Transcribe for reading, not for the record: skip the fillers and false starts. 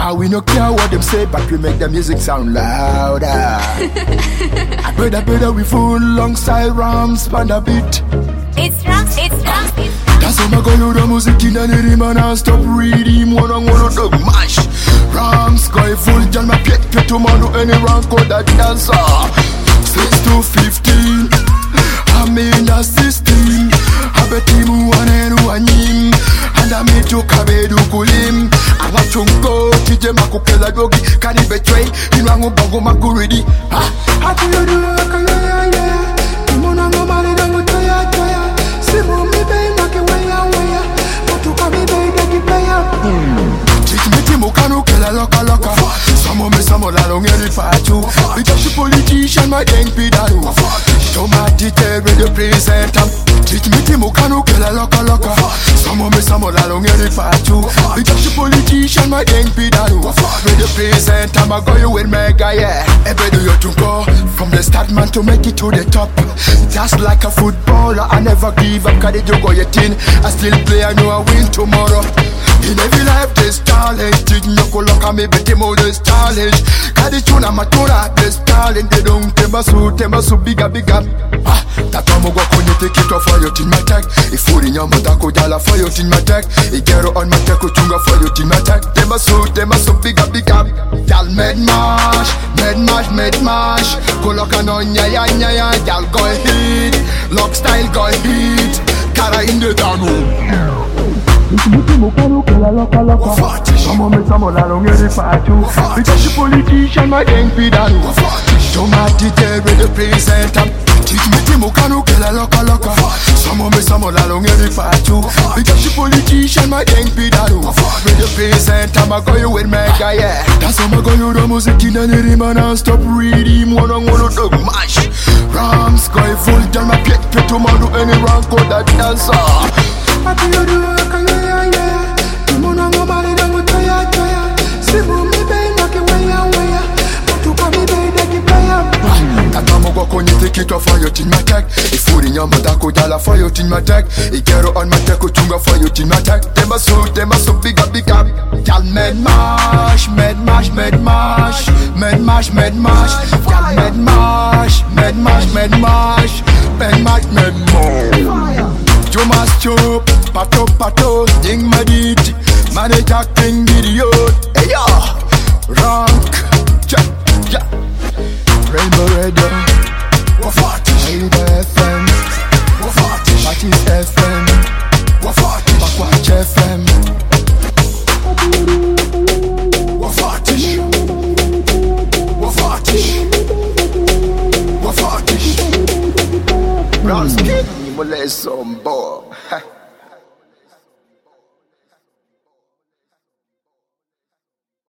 we no care what them say, but we make the music sound louder. I better we full alongside Rams on the beat. It's Rams. That's how I go you the music in the rhythm and I stop reading one on the mash. Rams go full jam my get to man to any rank or that dancer. 6 to 15, I'm in the system. I bet him one and one him. And I made to kabedu kulim. I want to go to the Makukela Dogi. Can he betray? You know I'm going to go ready. How do you do it? You want to go marry them with Toya. See me, baby, knock away. But to come, baby, play up. Teach me to Mukano, Kela Loka. Some of la long every part too. Because the politician might think be that. So my detail with the presenter. Teach me to Mukano, Kela Loka. Some of la long every part too. Because the politician might think be that. With the presenter, I go you with mega, yeah. Every do you to go from the start man to make it to the top. Just like a footballer, I never give up. Cause you go your team, I still play, I know I win tomorrow. In every life there's challenge. You go look at me, but there's challenge. Cause the tuna matura, there's talent. They don't tembasu, bigger. Tatamu go kwenye take it off for your team attack. If you in your motako jala for your team attack. Igero on my teko chunga for your team attack. Tembasu, bigger. Y'all mad mash. Go look at on ya. Y'all go hit. Lock style go hit. Kara in the down room. Some la long every part too. Because the politician might think be that. So my detail with the presenter. Teach me to Mukano, Kela Loka. Some la long every part too. Because the politician might think be that. With the presenter, I go you with mega, yeah. That's how I go you the music in the rhythm and I stop reading one on the mash. Rams go full jam my get to man to any rank or that dancer. How do you do it? You wanna go marry them with Toya. See me, baby, knock away. But to come, baby, play up. Tatamu go kwenye take it off for your team attack. If you in your motako jala for your team attack. Igero on my teko chunga for your team attack. Tembasu, bigger. Y'all mad mash. Y'all mad mash. You must chop, pato, ding madit, manage acting video. Hey yo, rank, ja, Rainbow Radio, Rainbow FM, Matis FM, Bakwatch FM, Wafatish, Brown skin, molest some boy.